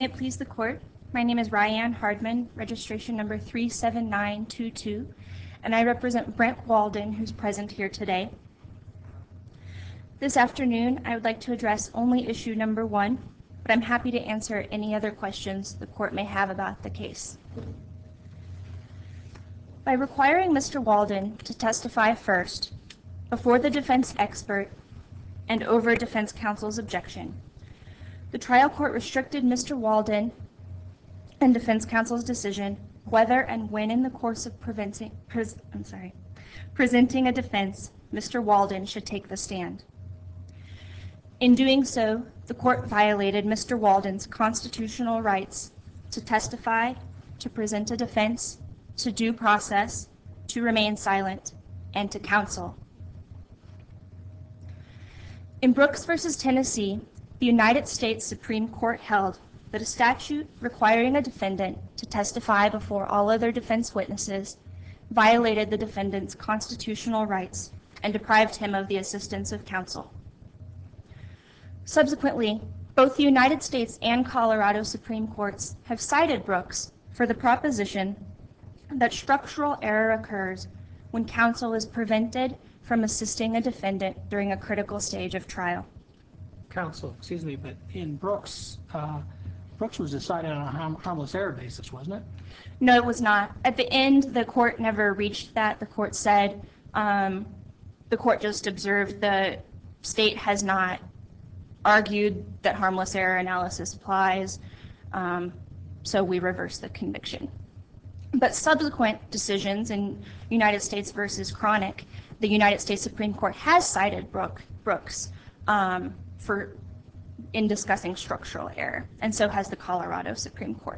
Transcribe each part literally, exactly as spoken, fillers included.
It please the court. My name is Ryan Hardman, registration number three seven nine two two, and I represent Brent Walden, who's present here today. This afternoon, I would like to address only issue number one, but I'm happy to answer any other questions the court may have about the case. By requiring Mister Walden to testify first, before the defense expert and over defense counsel's objection, the trial court restricted Mister Walden and defense counsel's decision whether and when in the course of preventing, pres, I'm sorry, presenting a defense, Mister Walden should take the stand. In doing so, the court violated Mister Walden's constitutional rights to testify, to present a defense, to due process, to remain silent, and to counsel. In Brooks versus Tennessee, the United States Supreme Court held that a statute requiring a defendant to testify before all other defense witnesses violated the defendant's constitutional rights and deprived him of the assistance of counsel. Subsequently, both the United States and Colorado Supreme Courts have cited Brooks for the proposition that structural error occurs when counsel is prevented from assisting a defendant during a critical stage of trial. Counsel, excuse me, but in Brooks, uh, Brooks was decided on a harm, harmless error basis, wasn't it? No, it was not. At the end, the court never reached that. The court said, um, the court just observed the state has not argued that harmless error analysis applies, um, so we reverse the conviction. But subsequent decisions in United States versus Cronic, the United States Supreme Court has cited Brook, Brooks um, for in discussing structural error, and so has the Colorado Supreme Court.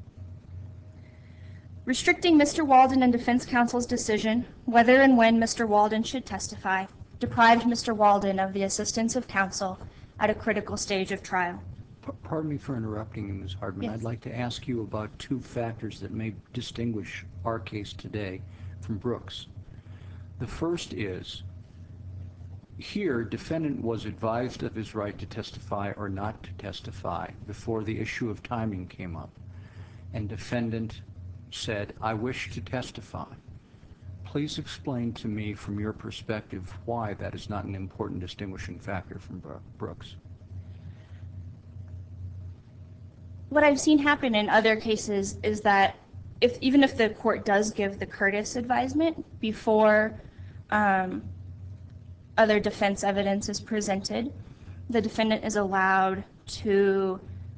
Restricting Mister Walden and defense counsel's decision whether and when Mister Walden should testify deprived Mister Walden of the assistance of counsel at a critical stage of trial. Pardon me for interrupting you, Miz Hardman. Yes. I'd like to ask you about two factors that may distinguish our case today from Brooks. The first is, here, defendant was advised of his right to testify or not to testify before the issue of timing came up, and defendant said, I wish to testify. Please explain to me from your perspective why that is not an important distinguishing factor from Brooks. What I've seen happen in other cases is that if even if the court does give the Curtis advisement before um, other defense evidence is presented, the defendant is allowed to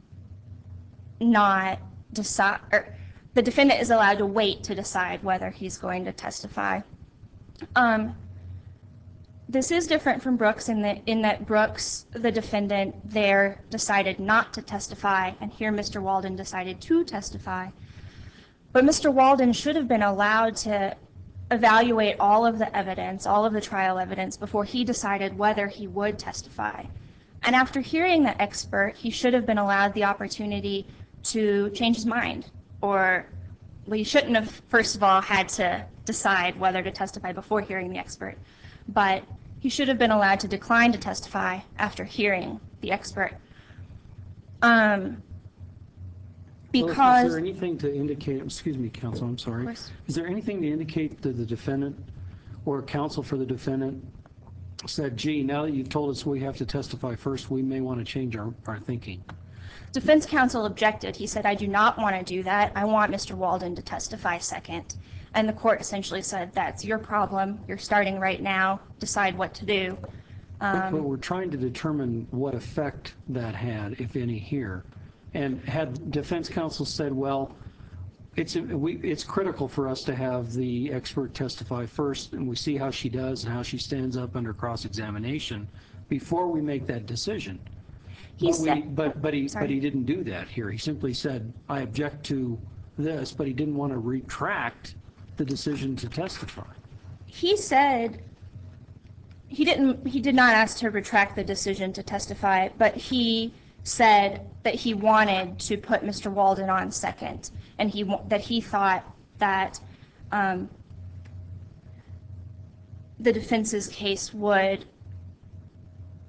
not decide, or the defendant is allowed to wait to decide whether he's going to testify. Um, this is different from Brooks in that, in that Brooks, the defendant there, decided not to testify, and here Mister Walden decided to testify. But Mister Walden should have been allowed to evaluate all of the evidence, all of the trial evidence, before he decided whether he would testify. And after hearing the expert, he should have been allowed the opportunity to change his mind, or well, he shouldn't have, first of all, had to decide whether to testify before hearing the expert, but he should have been allowed to decline to testify after hearing the expert. Um, because Well, is there anything to indicate, excuse me, counsel, I'm sorry. Of course. Is there anything to indicate that the defendant or counsel for the defendant said, gee, now that you've told us we have to testify first, we may want to change our, our thinking? defense counsel objected. He said, I do not want to do that. I want Mister Walden to testify second. And the court essentially said, that's your problem. You're starting right now. Decide what to do. But, Um, but we're trying to determine what effect that had, if any, here. And had defense counsel said, well, it's, we, it's critical for us to have the expert testify first, and we see how she does and how she stands up under cross-examination before we make that decision. he But, we, said, but, but, he, sorry. but he didn't do that here. He simply said, I object to this, but he didn't want to retract the decision to testify. He said he didn't. He did not ask to retract the decision to testify, but he said that he wanted to put Mister Walden on second, and he that he thought that um, the defense's case would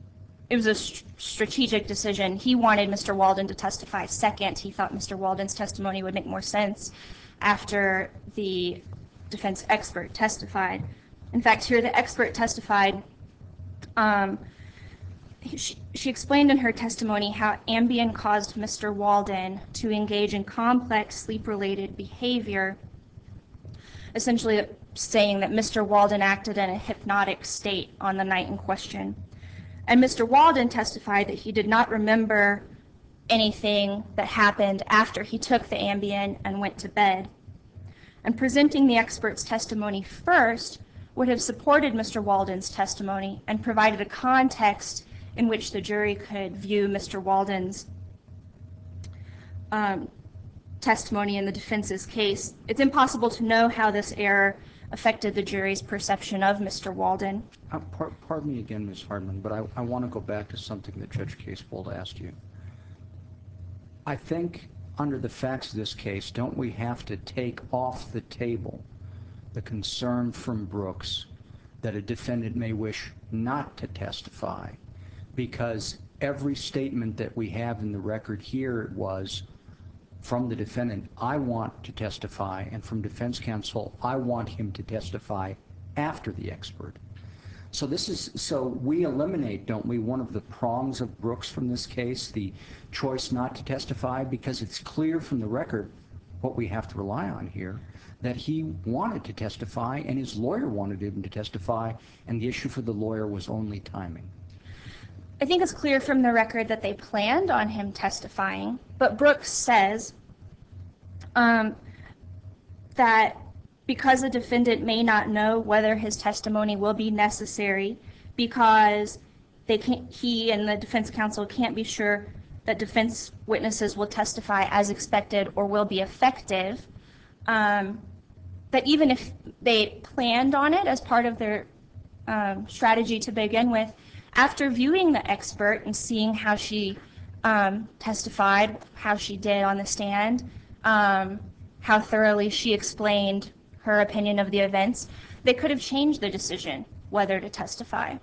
it was a st- strategic decision. He wanted Mister Walden to testify second. He thought Mister Walden's testimony would make more sense after the defense expert testified. In fact, here the expert testified. Um, she, she explained in her testimony how Ambien caused Mister Walden to engage in complex sleep-related behavior, essentially saying that Mister Walden acted in a hypnotic state on the night in question. And Mister Walden testified that he did not remember anything that happened after he took the Ambien and went to bed. And presenting the expert's testimony first would have supported Mister Walden's testimony and provided a context in which the jury could view Mister Walden's um, testimony in the defense's case. It's impossible to know how this error affected the jury's perception of Mister Walden. Uh, par pardon me again, Miz Hardman, but I, I want to go back to something that Judge Casebolt asked you. I think under the facts of this case, don't we have to take off the table the concern from Brooks that a defendant may wish not to testify? Because every statement that we have in the record here was from the defendant, I want to testify, and from defense counsel, I want him to testify after the expert. So this is, so we eliminate, don't we, one of the prongs of Brooks from this case, the choice not to testify, because it's clear from the record what we have to rely on here, that he wanted to testify and his lawyer wanted him to testify, and the issue for the lawyer was only timing. I think it's clear from the record that they planned on him testifying, but Brooks says um, that because a defendant may not know whether his testimony will be necessary because they can't, he and the defense counsel can't be sure that defense witnesses will testify as expected or will be effective, um, that even if they planned on it as part of their um, strategy to begin with, after viewing the expert and seeing how she um, testified, how she did on the stand, um, how thoroughly she explained her opinion of the events, they could have changed the decision whether to testify.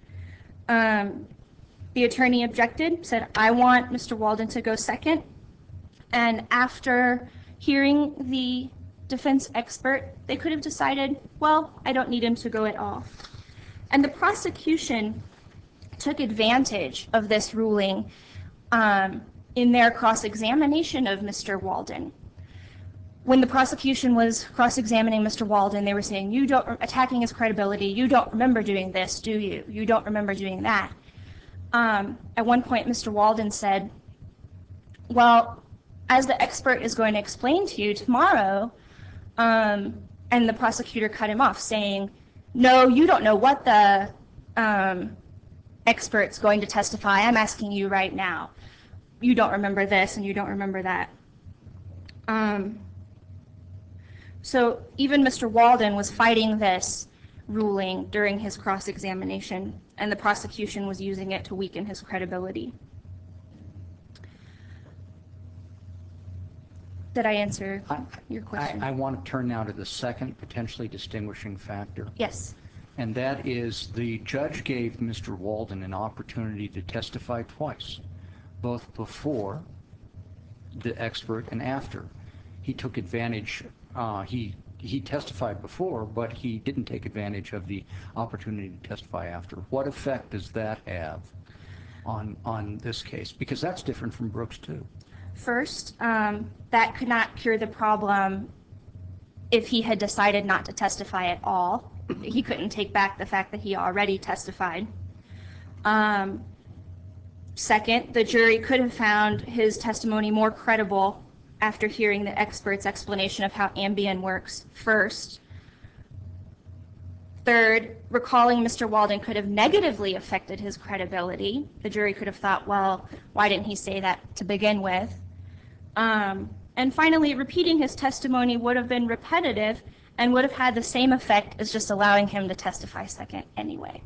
Um, the attorney objected, said, I want Mister Walden to go second. And after hearing the defense expert, they could have decided, well, I don't need him to go at all. And the prosecution took advantage of this ruling um, in their cross-examination of Mister Walden. When the prosecution was cross-examining Mister Walden, they were saying, you don't, attacking his credibility, you don't remember doing this, do you? You don't remember doing that. Um, at one point, Mister Walden said, well, as the expert is going to explain to you tomorrow, um, and the prosecutor cut him off saying, no, you don't know what the um, expert's going to testify. I'm asking you right now. You don't remember this and you don't remember that. Um, So even Mister Walden was fighting this ruling during his cross-examination, and the prosecution was using it to weaken his credibility. Did I answer I, your question? I, I want to turn now to the second potentially distinguishing factor. Yes. And that is the judge gave Mister Walden an opportunity to testify twice, both before the expert and after. He took advantage, uh, he, he testified before, but he didn't take advantage of the opportunity to testify after. What effect does that have on, on this case? Because that's different from Brooks too. First, um, that could not cure the problem if he had decided not to testify at all. He couldn't take back the fact that he already testified. Um, second, the jury could have found his testimony more credible after hearing the expert's explanation of how Ambien works first. Third, recalling Mister Walden could have negatively affected his credibility. The jury could have thought, well, why didn't he say that to begin with? Um, and finally, repeating his testimony would have been repetitive and would have had the same effect as just allowing him to testify second anyway.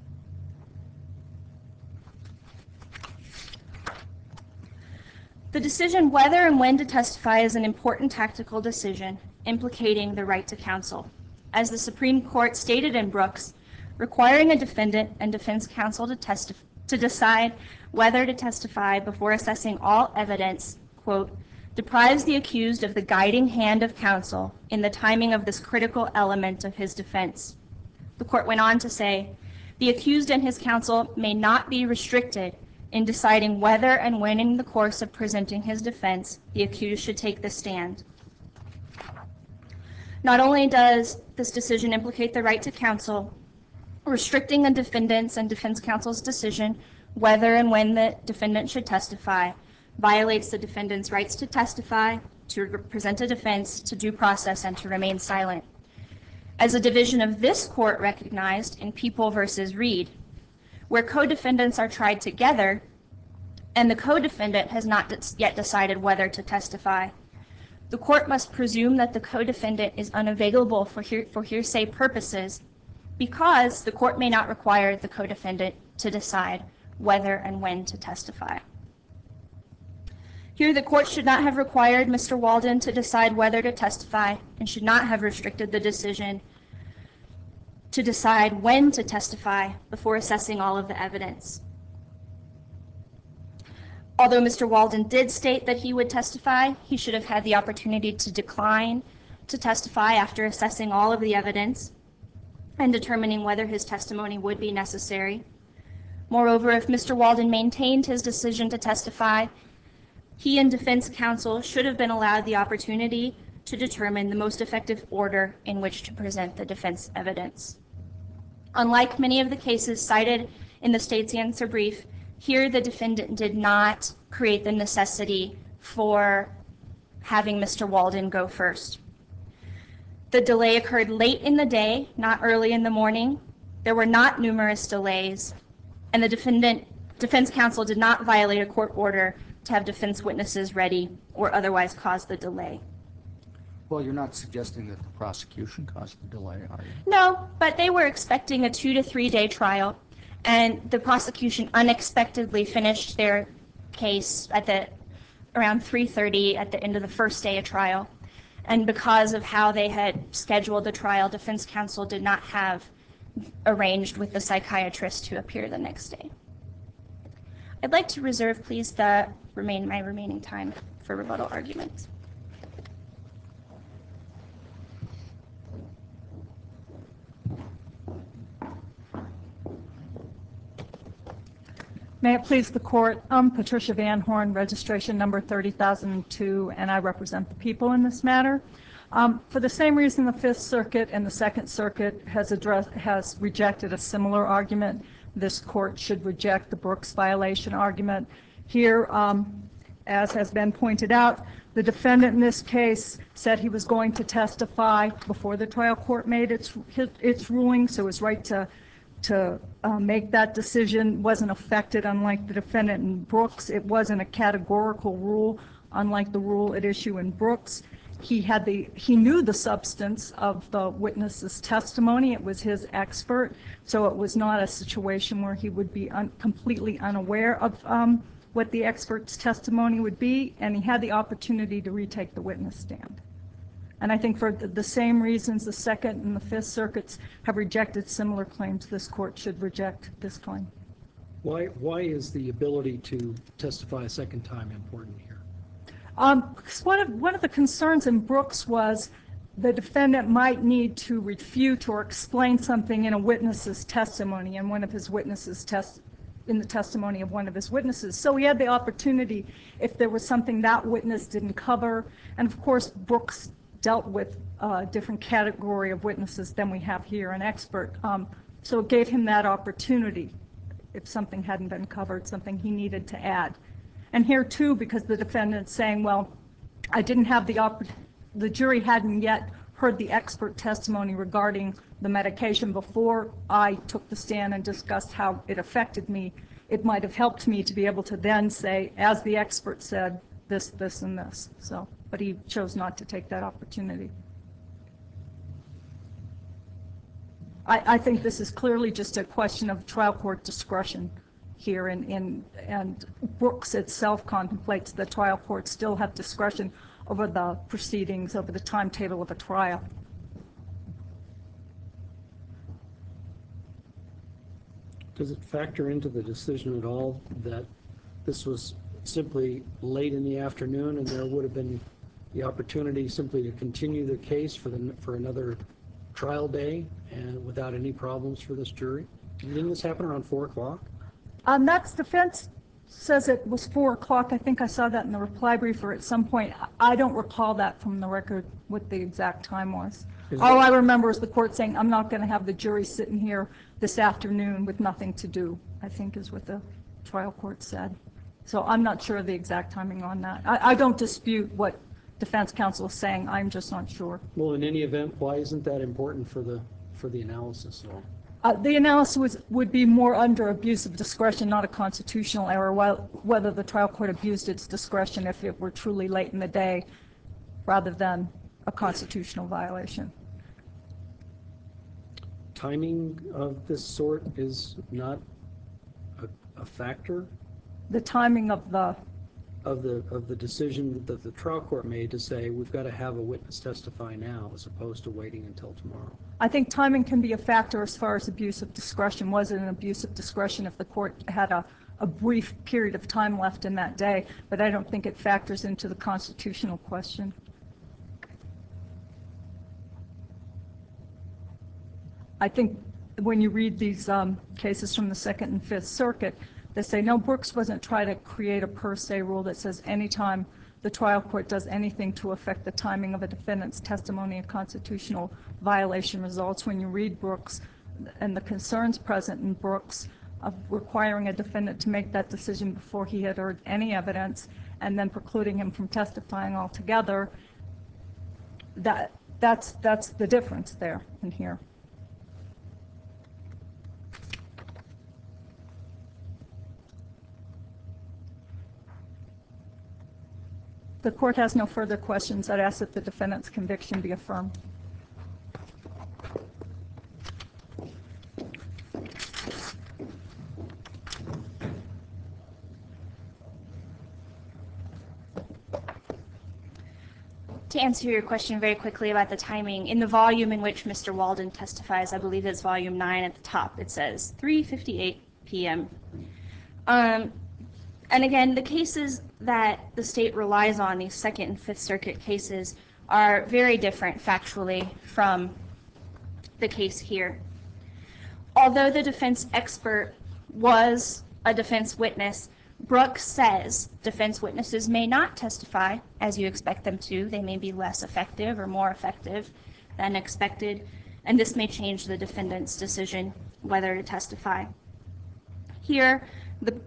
The decision whether and when to testify is an important tactical decision implicating the right to counsel. As the Supreme Court stated in Brooks, requiring a defendant and defense counsel to testify to decide whether to testify before assessing all evidence, quote, deprives the accused of the guiding hand of counsel in the timing of this critical element of his defense. The court went on to say, the accused and his counsel may not be restricted in deciding whether and when in the course of presenting his defense the accused should take the stand. Not only does this decision implicate the right to counsel, restricting the defendant's and defense counsel's decision whether and when the defendant should testify violates the defendant's rights to testify, to present a defense, to due process, and to remain silent. As a division of this court recognized in People versus Reed, where co-defendants are tried together and the co-defendant has not yet decided whether to testify, the court must presume that the co-defendant is unavailable for, hear for hearsay purposes because the court may not require the co-defendant to decide whether and when to testify. Here, the court should not have required Mister Walden to decide whether to testify and should not have restricted the decision to decide when to testify before assessing all of the evidence. Although Mister Walden did state that he would testify, he should have had the opportunity to decline to testify after assessing all of the evidence and determining whether his testimony would be necessary. Moreover, if Mister Walden maintained his decision to testify, he and defense counsel should have been allowed the opportunity to determine the most effective order in which to present the defense evidence. Unlike many of the cases cited in the state's answer brief, here the defendant did not create the necessity for having Mister Walden go first. The delay occurred late in the day, not early in the morning. There were not numerous delays, and the defendant, defense counsel did not violate a court order to have defense witnesses ready or otherwise cause the delay. Well, you're not suggesting that the prosecution caused the delay, are you? No, but they were expecting a two to three day trial, and the prosecution unexpectedly finished their case at the around three thirty at the end of the first day of trial. And because of how they had scheduled the trial, defense counsel did not have arranged with the psychiatrist to appear the next day. I'd like to reserve, please, the remain my remaining time for rebuttal arguments. May it please the court, I'm Patricia Van Horn, registration number thirty thousand two, and I represent the people in this matter. Um, for the same reason the Fifth Circuit and the Second Circuit has addressed, has rejected a similar argument, this court should reject the Brooks violation argument. Here, um, as has been pointed out, the defendant in this case said he was going to testify before the trial court made its, its ruling, so his right to to uh, make that decision wasn't affected. Unlike the defendant in Brooks, it wasn't a categorical rule, unlike the rule at issue in Brooks. He had the he knew the substance of the witness's testimony. It was his expert, so it was not a situation where he would be un, completely unaware of um, what the expert's testimony would be, and he had the opportunity to retake the witness stand. And I think for the same reasons the Second and the Fifth Circuits have rejected similar claims, this court should reject this claim. Why, why is the ability to testify a second time important here? Um, 'cause one of, one of the concerns in Brooks was the defendant might need to refute or explain something in a witness's testimony, and one of his witnesses test in the testimony of one of his witnesses. So he had the opportunity, if there was something that witness didn't cover, and of course Brooks dealt with a different category of witnesses than we have here, an expert. Um, so it gave him that opportunity if something hadn't been covered, something he needed to add. And here too, because the defendant's saying, well, I didn't have the opportunity, the jury hadn't yet heard the expert testimony regarding the medication before I took the stand and discussed how it affected me, it might have helped me to be able to then say, as the expert said, this, this, and this. So. But he chose not to take that opportunity. I, I think this is clearly just a question of trial court discretion here, and, and, and Brooks itself contemplates the trial court still have discretion over the proceedings, over the timetable of a trial. Does it factor into the decision at all that this was simply late in the afternoon and there would have been the opportunity simply to continue the case for the, for another trial day and without any problems for this jury? Didn't this happen around four o'clock? Um, that's defense says it was four o'clock. I think I saw that in the reply brief or at some point. I don't recall that from the record what the exact time was. Is All it- I remember is the court saying, I'm not going to have the jury sitting here this afternoon with nothing to do, I think is what the trial court said. So I'm not sure of the exact timing on that. I, I don't dispute what defense counsel is saying. I'm just not sure. Well, in any event, why isn't that important for the, for the analysis at all? Uh, the analysis was, would be more under abuse of discretion, not a constitutional error, while, whether the trial court abused its discretion if it were truly late in the day rather than a constitutional violation. Timing of this sort is not a, a factor The timing of the, of the, of the decision that the trial court made to say, we've got to have a witness testify now as opposed to waiting until tomorrow. I think timing can be a factor as far as abuse of discretion. Was it an abuse of discretion if the court had a, a brief period of time left in that day? But I don't think it factors into the constitutional question. I think when you read these um, cases from the Second and Fifth Circuit, they say, no, Brooks wasn't trying to create a per se rule that says anytime the trial court does anything to affect the timing of a defendant's testimony, a constitutional violation results. When you read Brooks and the concerns present in Brooks of requiring a defendant to make that decision before he had heard any evidence and then precluding him from testifying altogether, that, that's, that's the difference there and here. The court has no further questions. I'd ask that the defendant's conviction be affirmed. To answer your question very quickly about the timing, in the volume in which Mister Walden testifies, I believe it's volume nine at the top, it says three fifty-eight p m Um, and again, the cases that the state relies on, these Second and Fifth Circuit cases, are very different factually from the case here. Although the defense expert was a defense witness, Brooks says defense witnesses may not testify as you expect them to. They may be less effective or more effective than expected, and this may change the defendant's decision whether to testify. Here, the,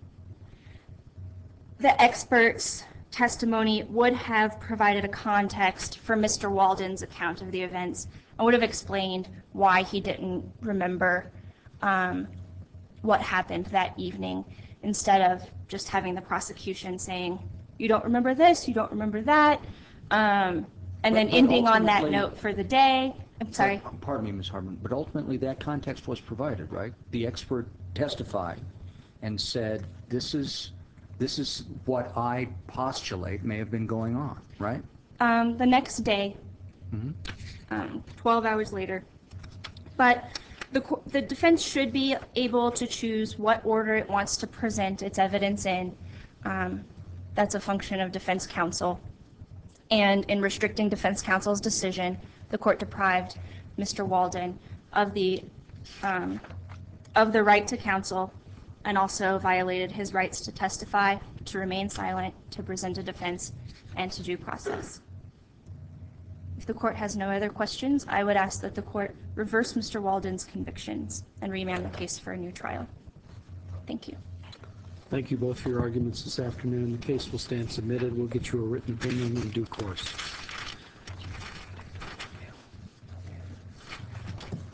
the expert's testimony would have provided a context for Mister Walden's account of the events and would have explained why he didn't remember um, what happened that evening, instead of just having the prosecution saying, you don't remember this, you don't remember that, um, and then But- but ending on that ultimately- note for the day. I'm sorry. But- Pardon me, Miz Hartman, but ultimately that context was provided, right? The expert testified and said, this is, this is what I postulate may have been going on, right? Um, the next day, Mm-hmm. um, twelve hours later. But the, co- the defense should be able to choose what order it wants to present its evidence in. Um, that's a function of defense counsel. And in restricting defense counsel's decision, the court deprived Mister Walden of the, um, of the right to counsel and also violated his rights to testify, to remain silent, to present a defense, and to due process. If the court has no other questions, I would ask that the court reverse Mister Walden's convictions and remand the case for a new trial. Thank you. Thank you both for your arguments this afternoon. The case will stand submitted. We'll get you a written opinion in due course.